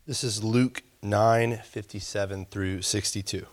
This is Luke 9:57 through 62.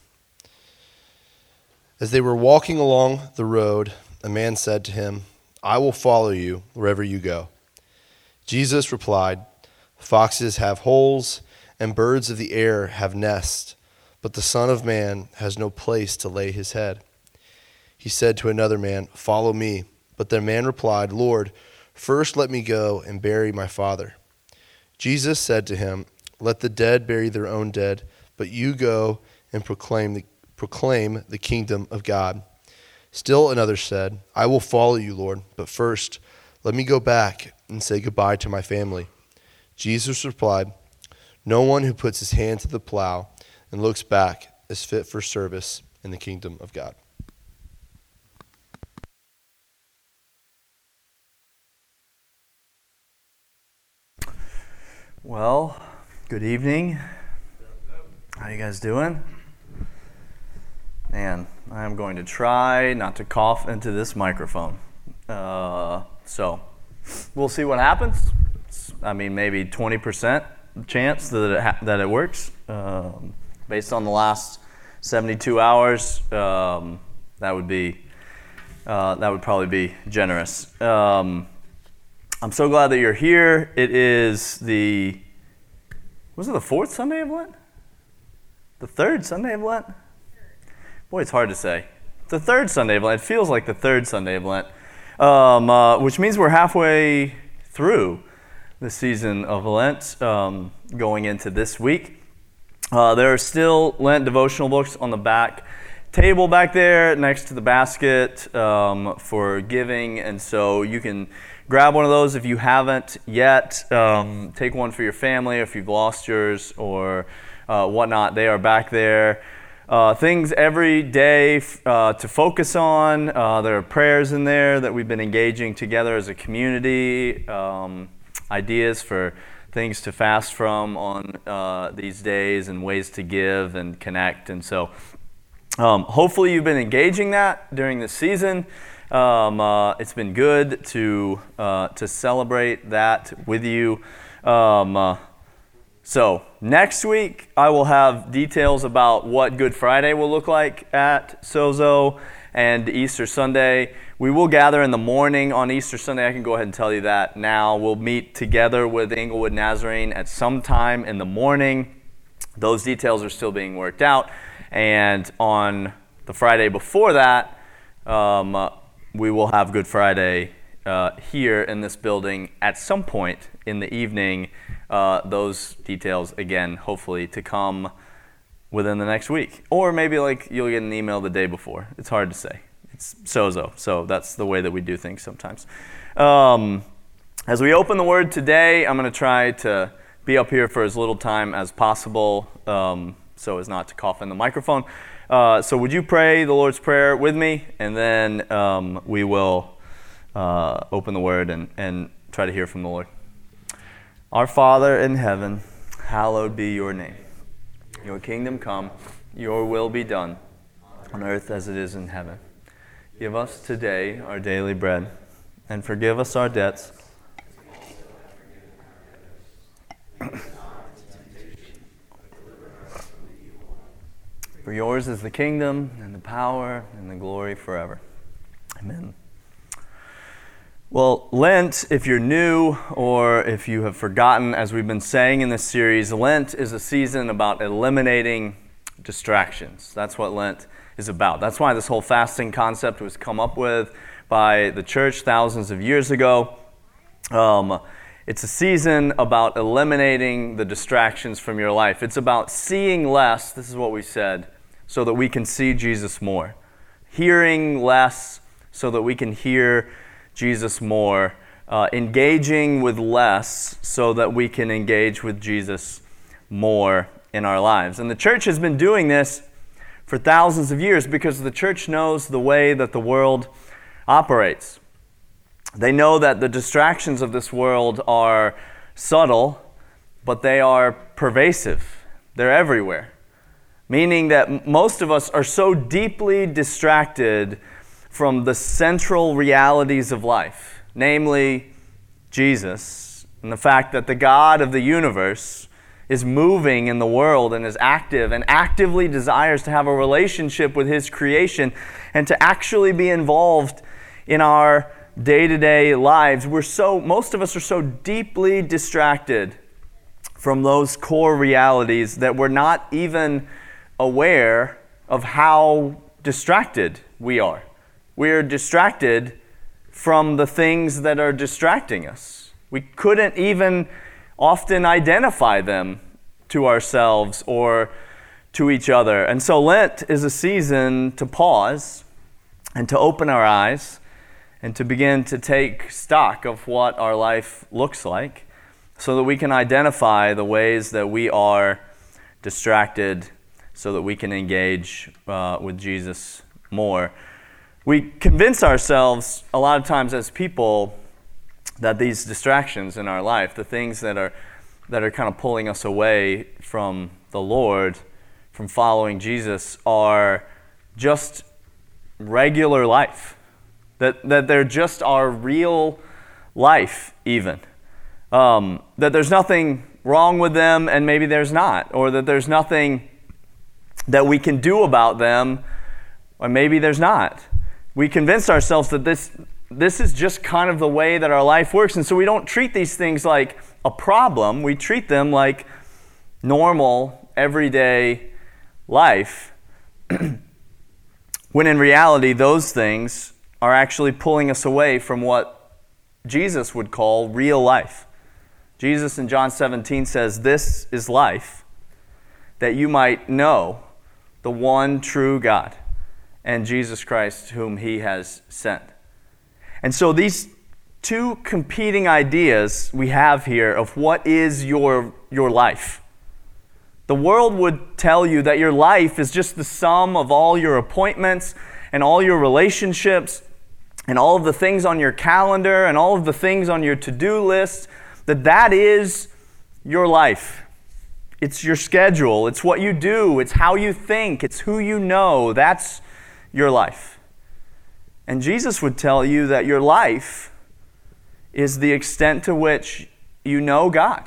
As they were walking along the road, a man said to him, "I will follow you wherever you go." Jesus replied, "Foxes have holes and birds of the air have nests, but the Son of Man has no place to lay his head." He said to another man, "Follow me." But the man replied, "Lord, first let me go and bury my father." Jesus said to him, "Let the dead bury their own dead, but you go and proclaim the kingdom of God." Still another said, "I will follow you, Lord, but first let me go back and say goodbye to my family." Jesus replied, "No one who puts his hand to the plow and looks back is fit for service in the kingdom of God." Well, good evening. How you guys doing? Man, I'm going to try not to cough into this microphone. So, we'll see what happens. Maybe 20% chance that it works. Based on the last 72 hours, that would probably be generous. I'm so glad that you're here. It is was it the fourth Sunday of Lent? The third Sunday of Lent? Boy, it's hard to say. The third Sunday of Lent. It feels like the third Sunday of Lent, which means we're halfway through the season of Lent, going into this week. There are still Lent devotional books on the back table back there next to the basket for giving, and so you can grab one of those if you haven't yet. Take one for your family if you've lost yours or whatnot. They are back there. Things every day to focus on. There are prayers in there that we've been engaging together as a community. Ideas for things to fast from on these days and ways to give and connect. And so hopefully you've been engaging that during this season. It's been good to celebrate that with you. So next week I will have details about what Good Friday will look like at Sozo and Easter Sunday. We will gather in the morning on Easter Sunday. I can go ahead and tell you that now. We'll meet together with Englewood Nazarene at some time in the morning. Those details are still being worked out. And on the Friday before that, we will have Good Friday here in this building at some point in the evening. Those details, again, hopefully to come within the next week. Or maybe you'll get an email the day before. It's hard to say. It's Sozo, so that's the way that we do things sometimes. As we open the Word today, I'm going to try to be up here for as little time as possible so as not to cough in the microphone. So would you pray the Lord's Prayer with me, and then we will open the Word and try to hear from the Lord. Our Father in heaven, hallowed be your name. Your kingdom come, your will be done, on earth as it is in heaven. Give us today our daily bread, and forgive us our debts. For yours is the kingdom, and the power, and the glory forever. Amen. Well, Lent, if you're new or if you have forgotten, as we've been saying in this series, Lent is a season about eliminating distractions. That's what Lent is about. That's why this whole fasting concept was come up with by the church thousands of years ago. It's a season about eliminating the distractions from your life. It's about seeing less, this is what we said, so that we can see Jesus more. Hearing less so that we can hear Jesus more. Engaging with less so that we can engage with Jesus more in our lives. And the church has been doing this for thousands of years because the church knows the way that the world operates. They know that the distractions of this world are subtle, but they are pervasive. They're everywhere. Meaning that most of us are so deeply distracted from the central realities of life, namely Jesus, and the fact that the God of the universe is moving in the world and is active and actively desires to have a relationship with his creation and to actually be involved in our day-to-day lives, most of us are so deeply distracted from those core realities that we're not even aware of how distracted we are. We're distracted from the things that are distracting us. We couldn't even often identify them to ourselves or to each other. And so Lent is a season to pause and to open our eyes and to begin to take stock of what our life looks like so that we can identify the ways that we are distracted so that we can engage with Jesus more. We convince ourselves a lot of times as people that these distractions in our life, the things that are kind of pulling us away from the Lord, from following Jesus, are just regular life. That they're just our real life even. That there's nothing wrong with them and maybe there's not. Or that there's nothing that we can do about them or maybe there's not. We convince ourselves that this is just kind of the way that our life works. And so we don't treat these things like a problem. We treat them like normal, everyday life. When in reality, those things are actually pulling us away from what Jesus would call real life. Jesus in John 17 says, "This is life, that you might know the one true God and Jesus Christ whom he has sent." And so these two competing ideas we have here of what is your life. The world would tell you that your life is just the sum of all your appointments and all your relationships and all of the things on your calendar and all of the things on your to-do list, that is your life. It's your schedule. It's what you do. It's how you think. It's who you know. That's your life. And Jesus would tell you that your life is the extent to which you know God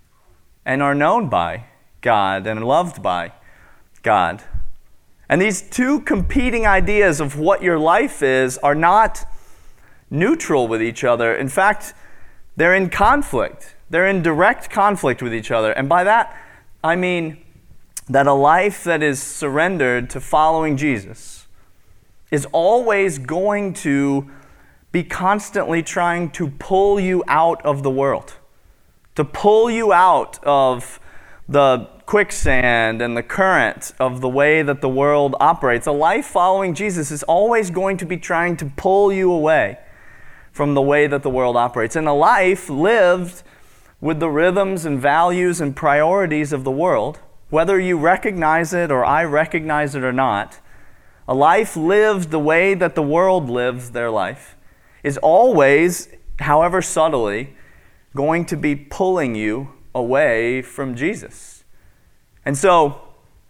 and are known by God and loved by God. And these two competing ideas of what your life is are not neutral with each other. In fact, they're in conflict. They're in direct conflict with each other. And by that, I mean that a life that is surrendered to following Jesus is always going to be constantly trying to pull you out of the world, to pull you out of the quicksand and the current of the way that the world operates. A life following Jesus is always going to be trying to pull you away from the way that the world operates. And a life lived with the rhythms and values and priorities of the world, whether you recognize it or I recognize it or not, a life lived the way that the world lives their life is always, however subtly, going to be pulling you away from Jesus. And so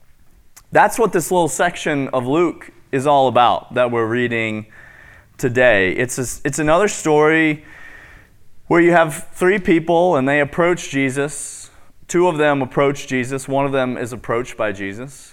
that's what this little section of Luke is all about that we're reading today. It's another story where you have three people and they approach Jesus. Two of them approach Jesus. One of them is approached by Jesus.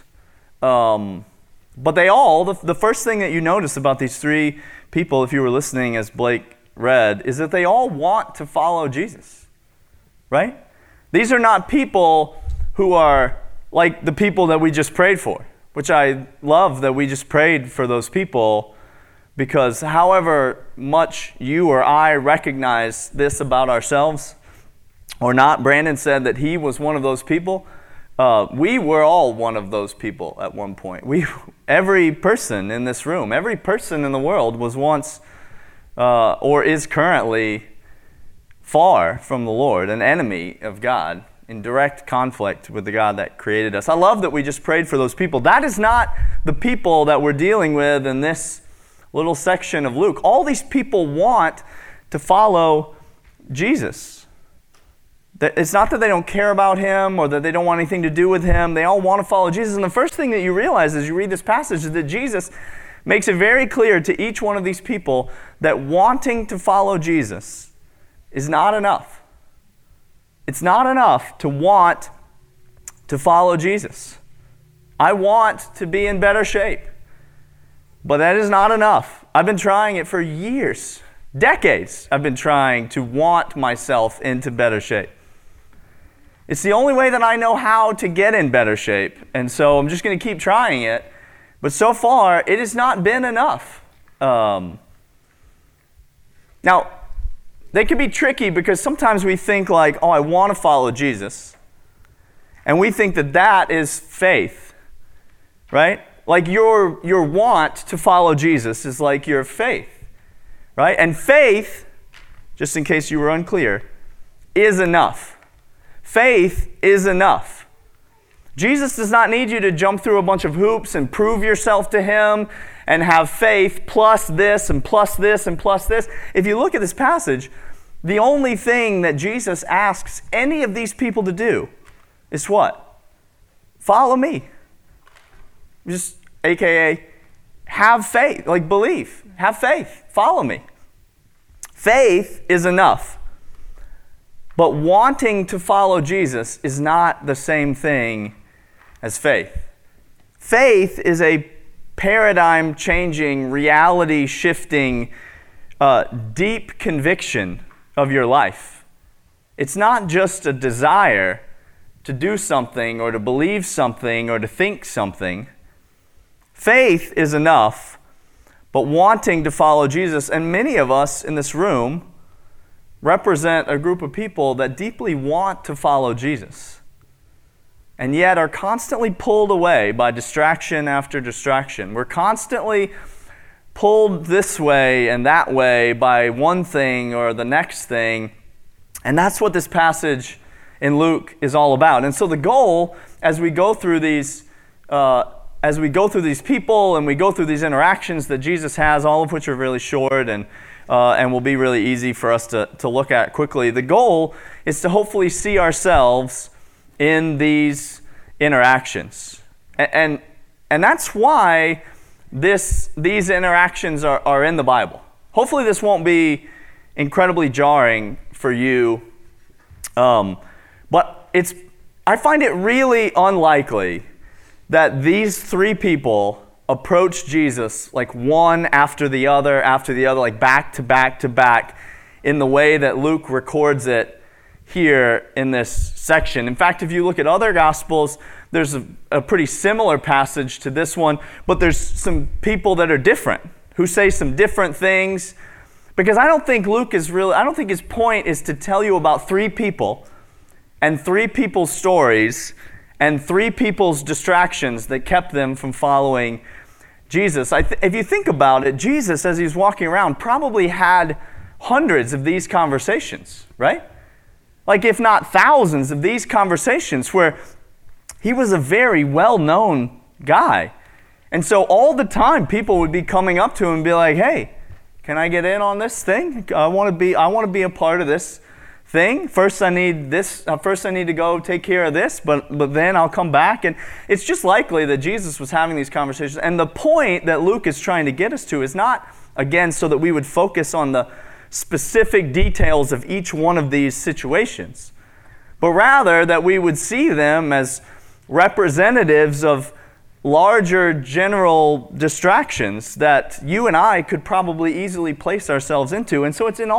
But they all, the first thing that you notice about these three people, if you were listening as Blake read, is that they all want to follow Jesus, right? These are not people who are like the people that we just prayed for, which I love that we just prayed for those people, because however much you or I recognize this about ourselves or not, Brandon said that he was one of those people. We were all one of those people at one point. Every person in this room, every person in the world was once or is currently far from the Lord, an enemy of God, in direct conflict with the God that created us. I love that we just prayed for those people. That is not the people that we're dealing with in this little section of Luke. All these people want to follow Jesus. It's not that they don't care about him or that they don't want anything to do with him. They all want to follow Jesus. And the first thing that you realize as you read this passage is that Jesus makes it very clear to each one of these people that wanting to follow Jesus is not enough. It's not enough to want to follow Jesus. I want to be in better shape. But that is not enough. I've been trying it for years, decades. I've been trying to want myself into better shape. It's the only way that I know how to get in better shape. And so I'm just going to keep trying it. But so far, it has not been enough. Now, they can be tricky because sometimes we think like, oh, I want to follow Jesus. And we think that that is faith, right? Like your want to follow Jesus is like your faith, right? And faith, just in case you were unclear, is enough. Faith is enough. Jesus does not need you to jump through a bunch of hoops and prove yourself to Him and have faith plus this and plus this and plus this. If you look at this passage, the only thing that Jesus asks any of these people to do is what? Follow me. Just AKA, have faith, like believe, have faith, follow me. Faith is enough. But wanting to follow Jesus is not the same thing as faith. Faith is a paradigm-changing, reality-shifting, deep conviction of your life. It's not just a desire to do something or to believe something or to think something. Faith is enough, but wanting to follow Jesus, and many of us in this room represent a group of people that deeply want to follow Jesus, and yet are constantly pulled away by distraction after distraction. We're constantly pulled this way and that way by one thing or the next thing, and that's what this passage in Luke is all about. And so the goal, as we go through these people and we go through these interactions that Jesus has, all of which are really short and will be really easy for us to look at quickly, the goal is to hopefully see ourselves in these interactions. And that's why these interactions are in the Bible. Hopefully this won't be incredibly jarring for you, but I find it really unlikely that these three people approached Jesus like one after the other, like back to back to back, in the way that Luke records it here in this section. In fact, if you look at other Gospels, there's a pretty similar passage to this one, but there's some people that are different, who say some different things, because I don't think his point is to tell you about three people and three people's stories and three people's distractions that kept them from following Jesus. If you think about it, Jesus, as he's walking around, probably had hundreds of these conversations, right? Like if not thousands of these conversations where he was a very well-known guy. And so all the time people would be coming up to him and be like, hey, can I get in on this thing? I want to be a part of this thing. First I need to go take care of this, but then I'll come back. And it's just likely that Jesus was having these conversations. And the point that Luke is trying to get us to is not, again, so that we would focus on the specific details of each one of these situations, but rather that we would see them as representatives of larger general distractions that you and I could probably easily place ourselves into. And so it's in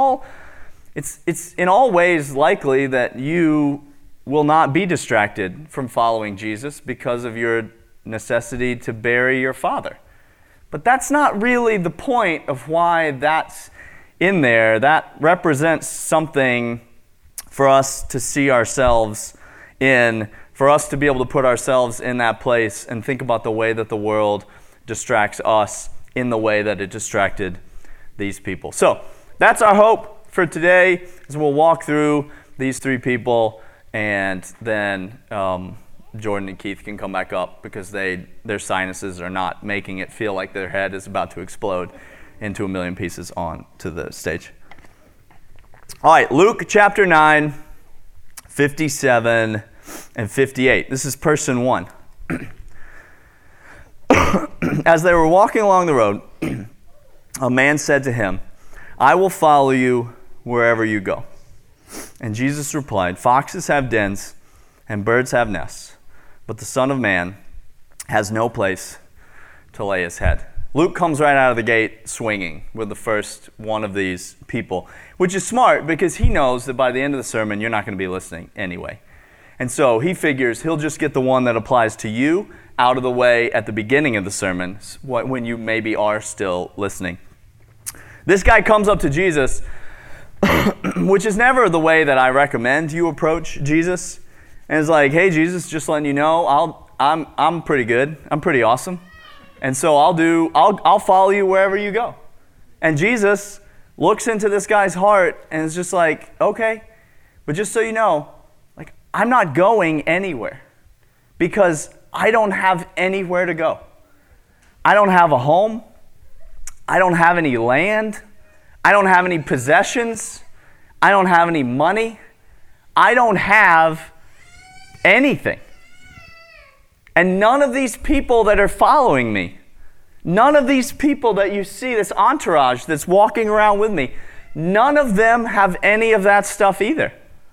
all ways likely that you will not be distracted from following Jesus because of your necessity to bury your father. But that's not really the point of why that's in there. That represents something for us to see ourselves in, for us to be able to put ourselves in that place and think about the way that the world distracts us in the way that it distracted these people. So that's our hope for today, as we'll walk through these three people, and then Jordan and Keith can come back up because their sinuses are not making it feel like their head is about to explode into a million pieces onto the stage. All right, Luke chapter 9, 57 and 58. This is person one. As they were walking along the road, a man said to him, I will follow you wherever you go. And Jesus replied, foxes have dens and birds have nests, but the Son of Man has no place to lay his head. Luke comes right out of the gate swinging with the first one of these people, which is smart because he knows that by the end of the sermon, you're not going to be listening anyway. And so he figures he'll just get the one that applies to you out of the way at the beginning of the sermon when you maybe are still listening. This guy comes up to Jesus, which is never the way that I recommend you approach Jesus. And is like, hey, Jesus, just letting you know, I'm pretty good. I'm pretty awesome. And so I'll follow you wherever you go. And Jesus looks into this guy's heart and is just like, okay, but just so you know, like, I'm not going anywhere because I don't have anywhere to go. I don't have a home. I don't have any land. I don't have any possessions. I don't have any money. I don't have anything. And none of these people that are following me, none of these people that you see, this entourage that's walking around with me, none of them have any of that stuff either.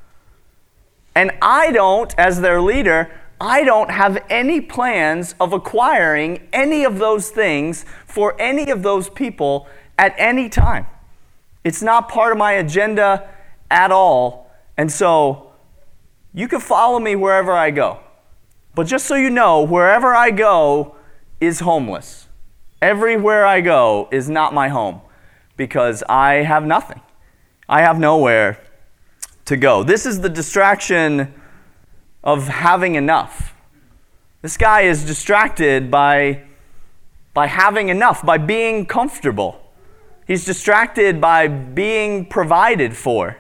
And I don't, as their leader, I don't have any plans of acquiring any of those things for any of those people at any time. It's not part of my agenda at all. And so you can follow me wherever I go. But just so you know, wherever I go is homeless. Everywhere I go is not my home because I have nothing. I have nowhere to go. This is the distraction of having enough. This guy is distracted by having enough, by being comfortable. He's distracted by being provided for.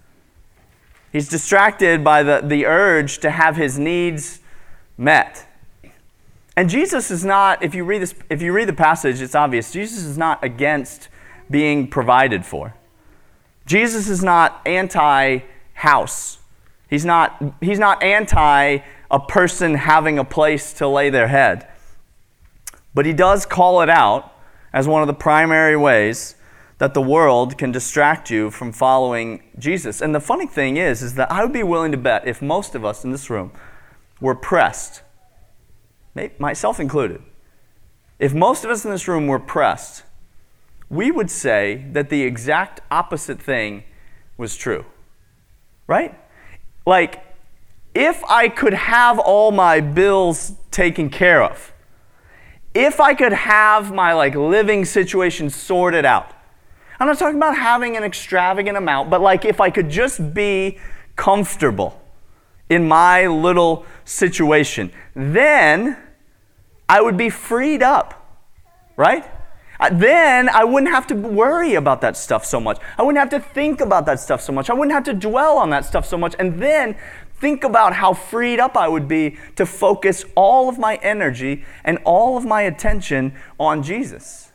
He's distracted by the urge to have his needs met. And Jesus is not, if you read the passage, it's obvious, Jesus is not against being provided for. Jesus is not anti-house. He's not anti a person having a place to lay their head. But he does call it out as one of the primary ways that the world can distract you from following Jesus. And the funny thing is that I would be willing to bet if most of us in this room were pressed, myself included, if most of us in this room were pressed, we would say that the exact opposite thing was true. Right? Like, if I could have all my bills taken care of, if I could have my living situation sorted out, I'm not talking about having an extravagant amount, but if I could just be comfortable in my little situation, then I would be freed up, right? Then I wouldn't have to worry about that stuff so much. I wouldn't have to think about that stuff so much. I wouldn't have to dwell on that stuff so much. And then think about how freed up I would be to focus all of my energy and all of my attention on Jesus.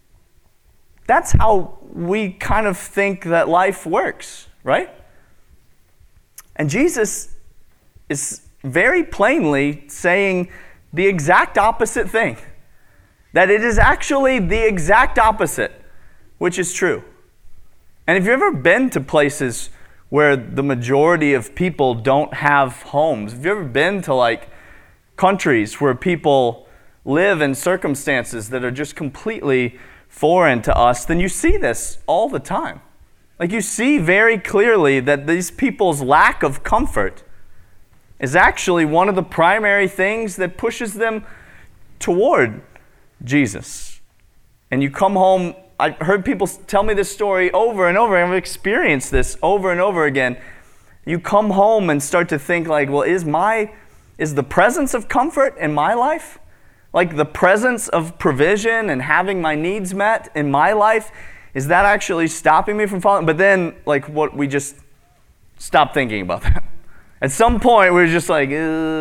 That's how we kind of think that life works, right? And Jesus is very plainly saying the exact opposite thing. That it is actually the exact opposite, which is true. And if you've ever been to places where the majority of people don't have homes, if you've ever been to countries where people live in circumstances that are just completely foreign to us, then you see this all the time. You see very clearly that these people's lack of comfort is actually one of the primary things that pushes them toward Jesus. And you come home, I heard people tell me this story over and over, and I've experienced this over and over again. You come home and start to think well, is the presence of comfort in my life, the presence of provision and having my needs met in my life, is that actually stopping me from following? But then, what we just stopped thinking about that. At some point, we were just but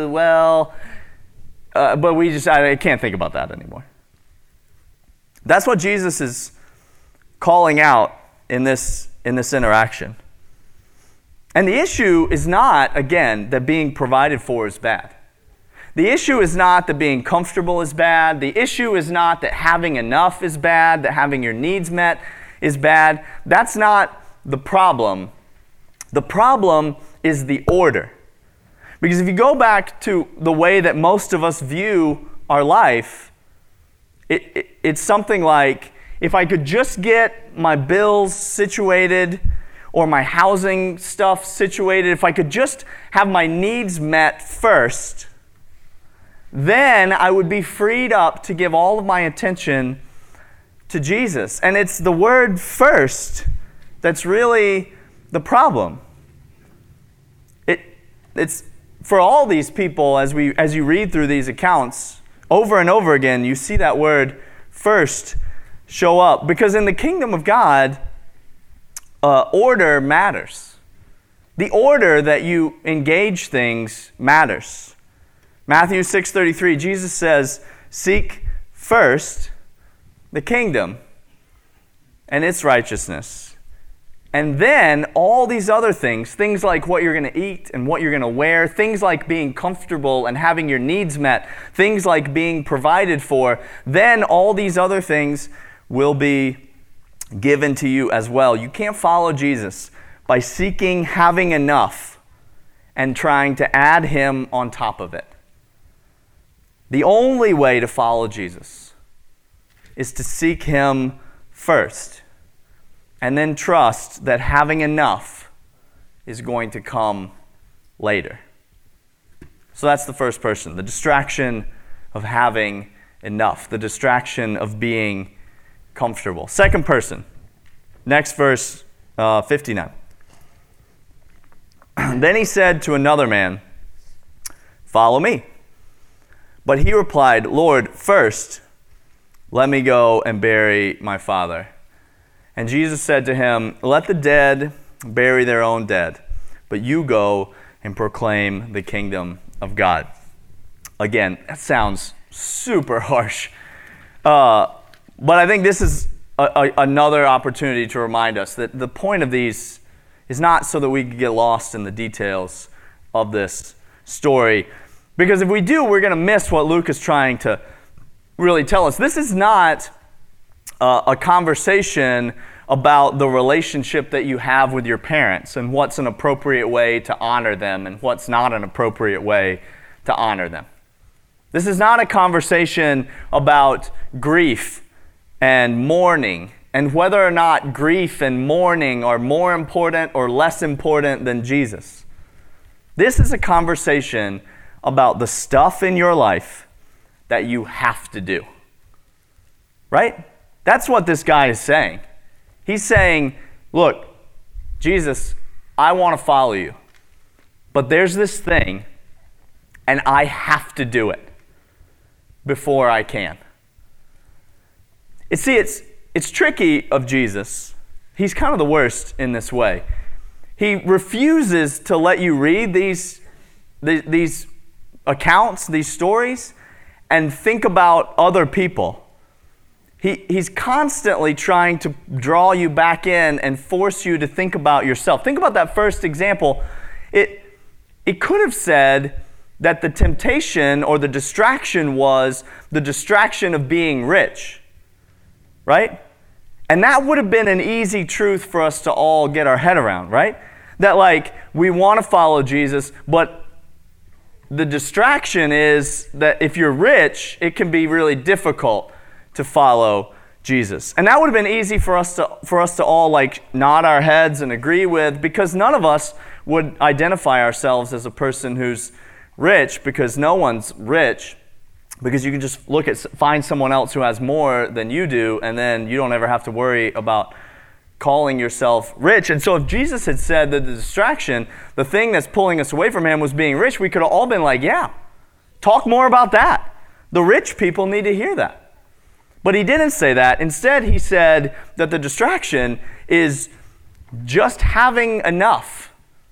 I can't think about that anymore. That's what Jesus is calling out in this interaction. And the issue is not, again, that being provided for is bad. The issue is not that being comfortable is bad. The issue is not that having enough is bad, that having your needs met is bad. That's not the problem. The problem is the order. Because if you go back to the way that most of us view our life, it's something like, if I could just get my bills situated or my housing stuff situated, if I could just have my needs met first, then I would be freed up to give all of my attention to Jesus. And it's the word first that's really the problem. It's for all these people, as you read through these accounts, over and over again, you see that word first show up. Because in the kingdom of God, order matters. The order that you engage things matters. Matthew 6:33, Jesus says, "Seek first the kingdom and its righteousness. And then all these other things like what you're going to eat and what you're going to wear, things like being comfortable and having your needs met, things like being provided for, then all these other things will be given to you as well." You can't follow Jesus by seeking having enough and trying to add Him on top of it. The only way to follow Jesus is to seek Him first, and then trust that having enough is going to come later. So that's the first person, the distraction of having enough, the distraction of being comfortable. Second person, next verse 59. Then he said to another man, "Follow me." But he replied, "Lord, first let me go and bury my father." And Jesus said to him, "Let the dead bury their own dead, but you go and proclaim the kingdom of God." Again, that sounds super harsh. But I think this is another opportunity to remind us that the point of these is not so that we can get lost in the details of this story. Because if we do, we're going to miss what Luke is trying to really tell us. This is not a conversation about the relationship that you have with your parents and what's an appropriate way to honor them and what's not an appropriate way to honor them. This is not a conversation about grief and mourning and whether or not grief and mourning are more important or less important than Jesus. This is a conversation about the stuff in your life that you have to do. Right? That's what this guy is saying. He's saying, look, Jesus, I want to follow you, but there's this thing, and I have to do it before I can. It's tricky of Jesus. He's kind of the worst in this way. He refuses to let you read these accounts, these stories, and think about other people. He's constantly trying to draw you back in and force you to think about yourself. Think about that first example. It could have said that the temptation or the distraction was the distraction of being rich, right? And that would have been an easy truth for us to all get our head around, right? That we want to follow Jesus, but the distraction is that if you're rich, it can be really difficult to follow Jesus. And that would have been easy for us to all nod our heads and agree with, because none of us would identify ourselves as a person who's rich, because no one's rich, because you can just find someone else who has more than you do, and then you don't ever have to worry about calling yourself rich. And so if Jesus had said that the distraction, the thing that's pulling us away from Him, was being rich, we could have all been like, yeah, talk more about that. The rich people need to hear that. But He didn't say that. Instead, He said that the distraction is just having enough.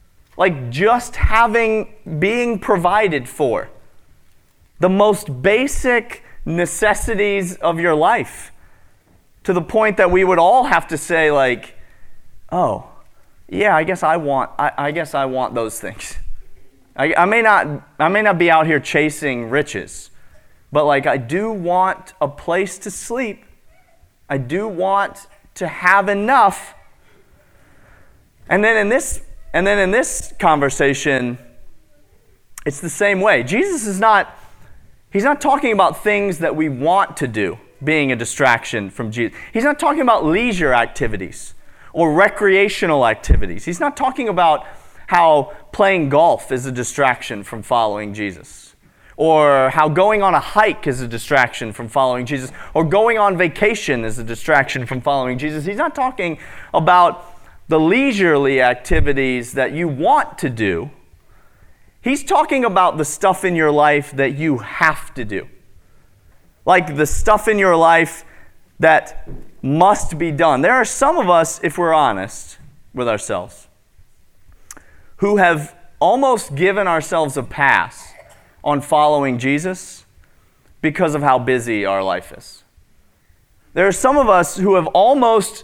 Being provided for. The most basic necessities of your life. To the point that we would all have to say oh, yeah, I guess I want those things. I may not be out here chasing riches, but I do want a place to sleep. I do want to have enough. And then in this conversation, It's the same way. Jesus is not, he's not talking about things that we want to do being a distraction from Jesus. He's not talking about leisure activities or recreational activities. He's not talking about how playing golf is a distraction from following Jesus, or how going on a hike is a distraction from following Jesus, or going on vacation is a distraction from following Jesus. He's not talking about the leisurely activities that you want to do. He's talking about the stuff in your life that you have to do. Like the stuff in your life that must be done. There are some of us, if we're honest with ourselves, who have almost given ourselves a pass on following Jesus because of how busy our life is. There are some of us who have almost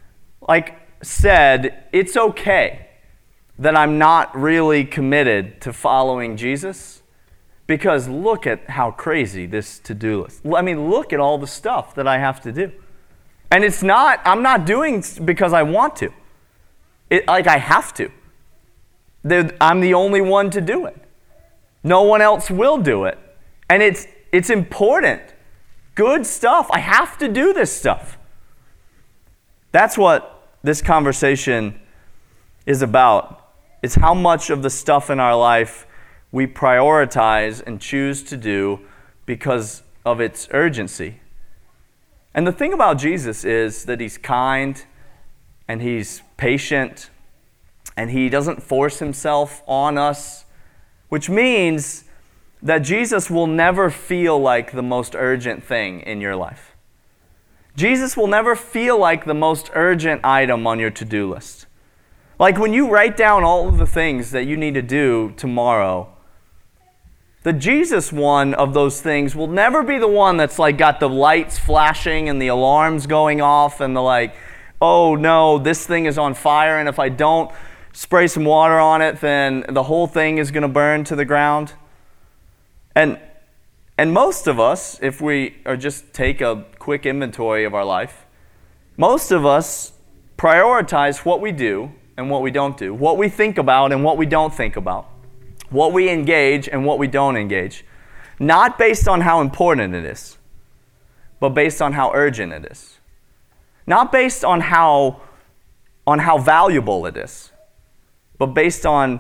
said, it's okay that I'm not really committed to following Jesus because look at how crazy this to-do list. I mean, look at all the stuff that I have to do. And I'm not doing because I want to. I have to. I'm the only one to do it. No one else will do it. And it's important. Good stuff. I have to do this stuff. That's what this conversation is about. It's how much of the stuff in our life we prioritize and choose to do because of its urgency. And the thing about Jesus is that he's kind and he's patient and he doesn't force himself on us, which means that Jesus will never feel like the most urgent thing in your life. Jesus will never feel like the most urgent item on your to-do list. Like when you write down all of the things that you need to do tomorrow, the Jesus one of those things will never be the one that's got the lights flashing and the alarms going off and oh no, this thing is on fire and if I don't spray some water on it, then the whole thing is going to burn to the ground. And most of us, if we just take a quick inventory of our life, most of us prioritize what we do and what we don't do, what we think about and what we don't think about, what we engage and what we don't engage, not based on how important it is, but based on how urgent it is. Not based on how valuable it is, but based on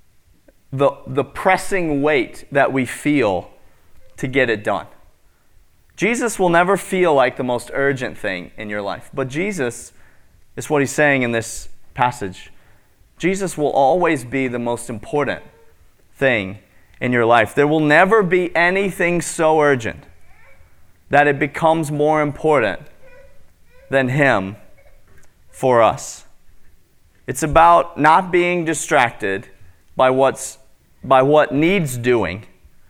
the pressing weight that we feel to get it done. Jesus will never feel like the most urgent thing in your life, but Jesus is what he's saying in this passage. Jesus will always be the most important thing in your life. There will never be anything so urgent that it becomes more important than him for us. It's about not being distracted by what needs doing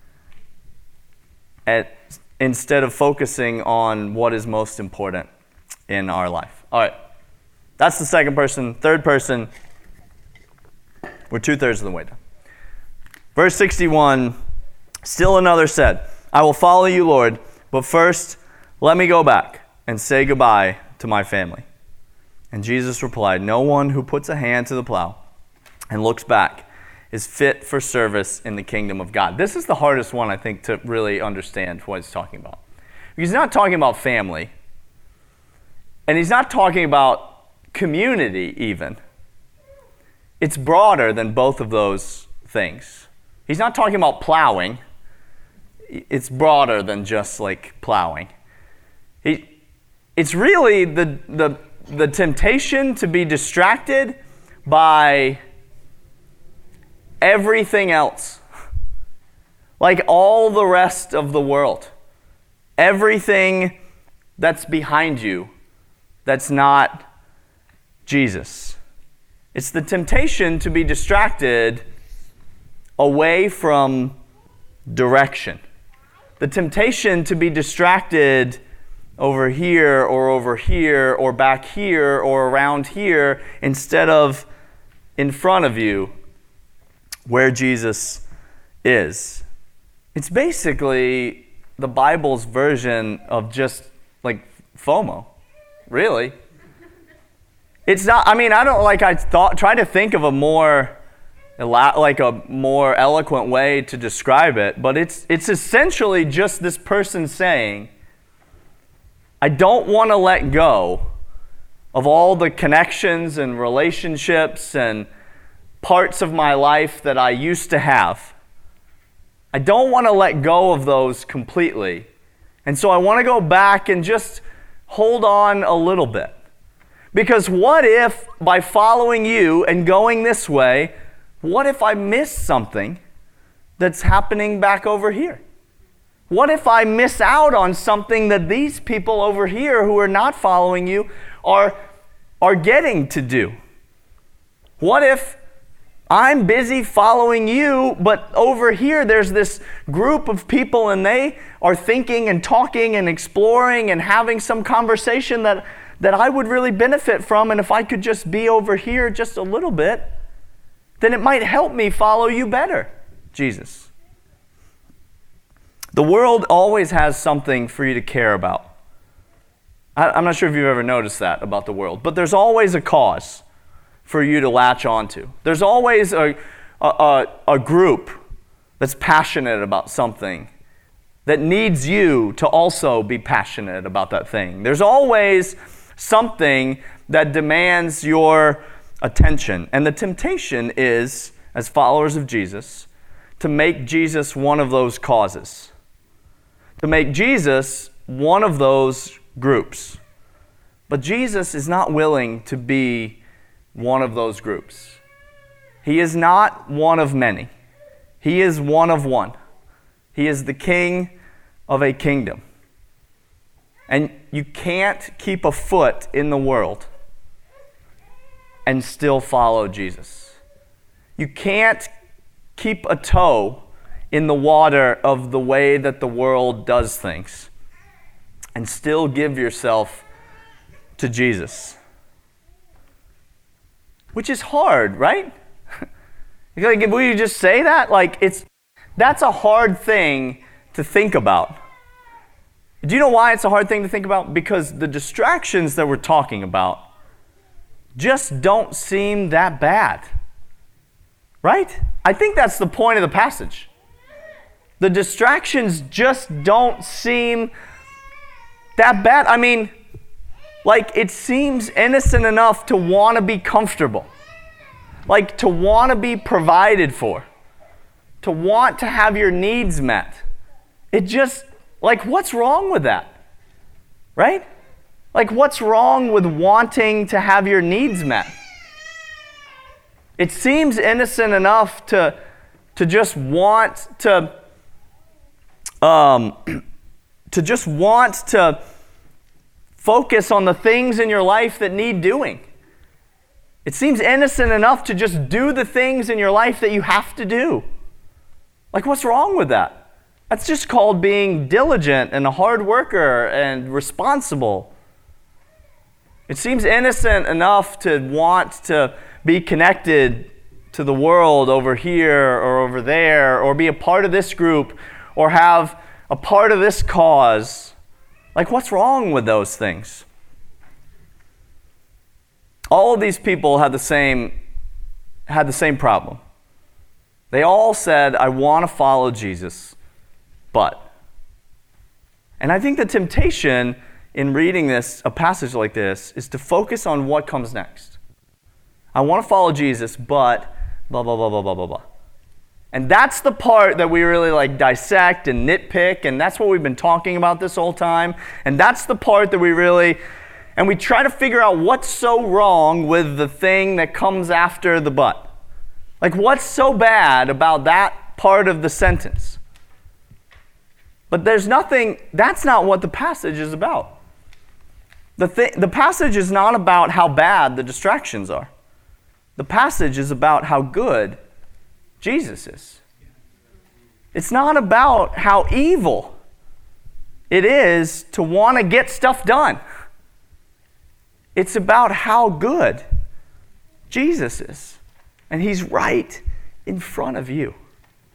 instead of focusing on what is most important in our life. All right. That's the second person. Third person, we're 2/3 of the way down. Verse 61, still another said, I will follow you, Lord, but first let me go back and say goodbye to my family. And Jesus replied, no one who puts a hand to the plow and looks back is fit for service in the kingdom of God. This is the hardest one, I think, to really understand what he's talking about. He's not talking about family, and he's not talking about community even. It's broader than both of those things. He's not talking about plowing. It's broader than just plowing. It's really the temptation to be distracted by everything else. All the rest of the world. Everything that's behind you that's not Jesus. It's the temptation to be distracted away from direction. The temptation to be distracted over here or back here or around here instead of in front of you where Jesus is. It's basically the Bible's version of just FOMO, really. It's not, I don't try to think of a more like a more eloquent way to describe it, but it's essentially just this person saying, I don't want to let go of all the connections and relationships and parts of my life that I used to have. I don't want to let go of those completely. And so I want to go back and just hold on a little bit. Because what if by following you and going this way, what if I miss something that's happening back over here? What if I miss out on something that these people over here who are not following you are getting to do? What if I'm busy following you, but over here there's this group of people and they are thinking and talking and exploring and having some conversation that I would really benefit from, and if I could just be over here just a little bit, then it might help me follow you better, Jesus. The world always has something for you to care about. I'm not sure if you've ever noticed that about the world, but there's always a cause for you to latch onto. There's always a group that's passionate about something that needs you to also be passionate about that thing. There's always something that demands your attention. And the temptation is, as followers of Jesus, to make Jesus one of those causes. To make Jesus one of those groups. But Jesus is not willing to be one of those groups. He is not one of many. He is one of one. He is the king of a kingdom. And you can't keep a foot in the world and still follow Jesus. You can't keep a toe in the water of the way that the world does things and still give yourself to Jesus. Which is hard, right? Like, will you just say that? That's a hard thing to think about. Do you know why it's a hard thing to think about? Because the distractions that we're talking about just don't seem that bad. Right? I think that's the point of the passage. The distractions just don't seem that bad. I mean, it seems innocent enough to want to be comfortable. To want to be provided for. To want to have your needs met. It just, what's wrong with that? Right? What's wrong with wanting to have your needs met? It seems innocent enough to just want to just want to focus on the things in your life that need doing. It seems innocent enough to just do the things in your life that you have to do. What's wrong with that? That's just called being diligent and a hard worker and responsible. It seems innocent enough to want to be connected to the world over here or over there, or be a part of this group, or have a part of this cause. What's wrong with those things? All of these people had the same problem. They all said, I want to follow Jesus, but. And I think the temptation in reading a passage like this, is to focus on what comes next. I want to follow Jesus, but blah, blah, blah, blah, blah, blah, blah. And that's the part that we really dissect and nitpick, and that's what we've been talking about this whole time. And that's the part that we try to figure out what's so wrong with the thing that comes after the but. What's so bad about that part of the sentence? But that's not what the passage is about. The passage is not about how bad the distractions are. The passage is about how good Jesus is. It's not about how evil it is to want to get stuff done. It's about how good Jesus is. And He's right in front of you.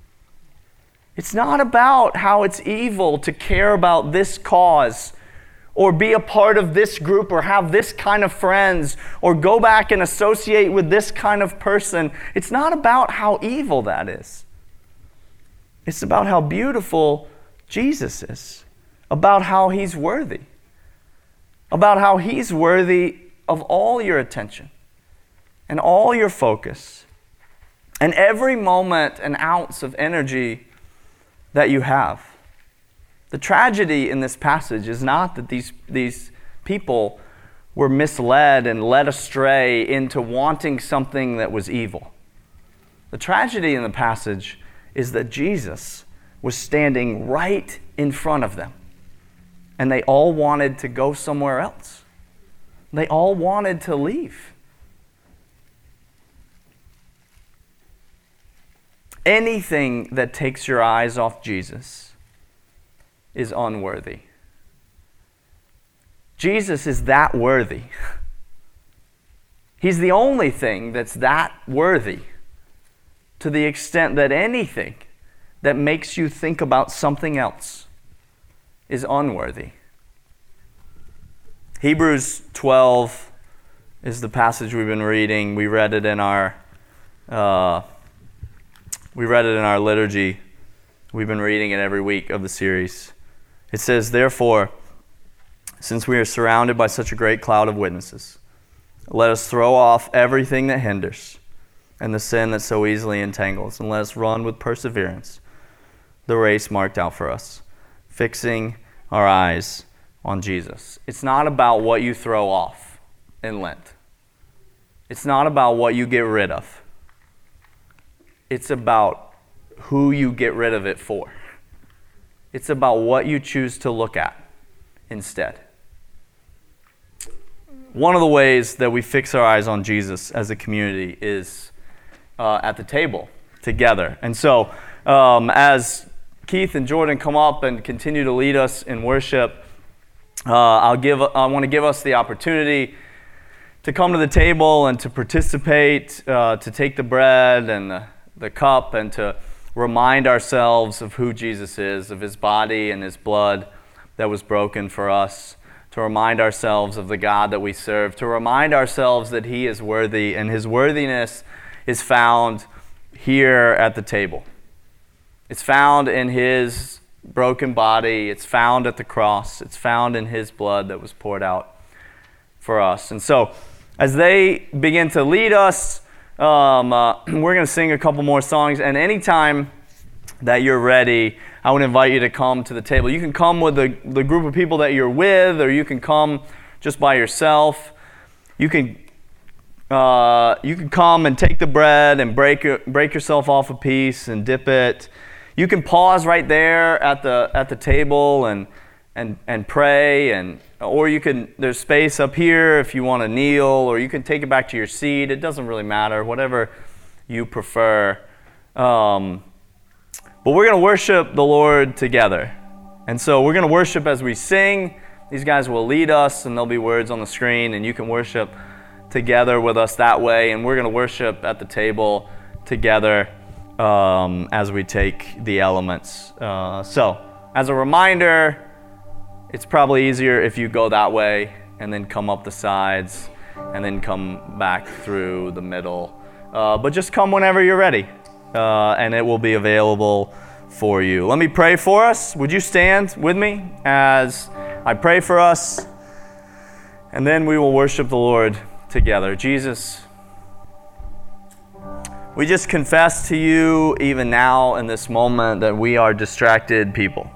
It's not about how it's evil to care about this cause or be a part of this group or have this kind of friends or go back and associate with this kind of person. It's not about how evil that is. It's about how beautiful Jesus is, about how he's worthy, about how he's worthy of all your attention and all your focus and every moment and ounce of energy that you have. The tragedy in this passage is not that these people were misled and led astray into wanting something that was evil. The tragedy in the passage is that Jesus was standing right in front of them, and they all wanted to go somewhere else. They all wanted to leave. Anything that takes your eyes off Jesus is unworthy. Jesus is that worthy. He's the only thing that's that worthy, to the extent that anything that makes you think about something else is unworthy. Hebrews 12 is the passage we've been reading. We read it in our liturgy. We've been reading it every week of the series. It says, "Therefore, since we are surrounded by such a great cloud of witnesses, let us throw off everything that hinders and the sin that so easily entangles, and let us run with perseverance the race marked out for us, fixing our eyes on Jesus." It's not about what you throw off in Lent. It's not about what you get rid of. It's about who you get rid of it for. It's about what you choose to look at instead. One of the ways that we fix our eyes on Jesus as a community is at the table together. And so as Keith and Jordan come up and continue to lead us in worship, I want to give us the opportunity to come to the table and to participate, to take the bread and the cup, and to remind ourselves of who Jesus is, of his body and his blood that was broken for us, to remind ourselves of the God that we serve, to remind ourselves that he is worthy, and his worthiness is found here at the table. It's found in his broken body. It's found at the cross. It's found in his blood that was poured out for us. And so as they begin to lead us, we're going to sing a couple more songs. And anytime that you're ready, I would invite you to come to the table. You can come with the group of people that you're with, or you can come just by yourself. You can come and take the bread and break yourself off a piece and dip it. You can pause right there at the table and pray, or you can. There's space up here if you want to kneel, or you can take it back to your seat. It doesn't really matter, whatever you prefer. But we're going to worship the Lord together, and so we're going to worship as we sing. These guys will lead us, and there'll be words on the screen, and you can worship together with us that way. And we're going to worship at the table together as we take the elements. So, as a reminder, it's probably easier if you go that way and then come up the sides and then come back through the middle. But just come whenever you're ready, and it will be available for you. Let me pray for us. Would you stand with me as I pray for us? And then we will worship the Lord together. Jesus, we just confess to you even now in this moment that we are distracted people.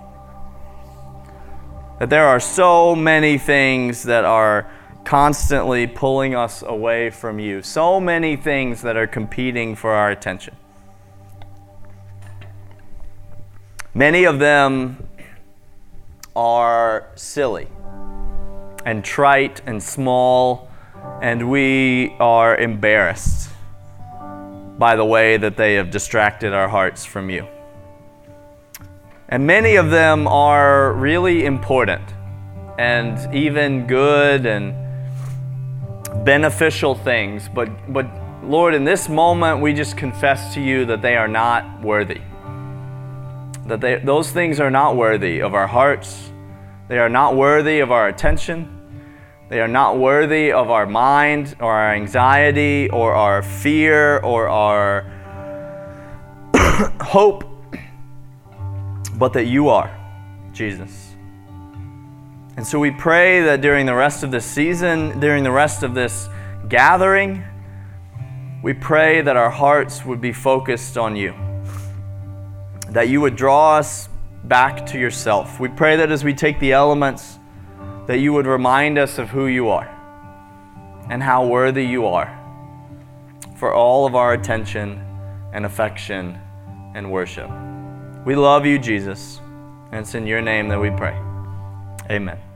That there are so many things that are constantly pulling us away from you. So many things that are competing for our attention. Many of them are silly and trite and small, and we are embarrassed by the way that they have distracted our hearts from you. And many of them are really important and even good and beneficial things. But Lord, in this moment, we just confess to you that they are not worthy. Those things are not worthy of our hearts. They are not worthy of our attention. They are not worthy of our mind or our anxiety or our fear or our hope, but that you are, Jesus. And so we pray that during the rest of this season, during the rest of this gathering, we pray that our hearts would be focused on you, that you would draw us back to yourself. We pray that as we take the elements, that you would remind us of who you are and how worthy you are for all of our attention and affection and worship. We love you, Jesus, and it's in your name that we pray. Amen.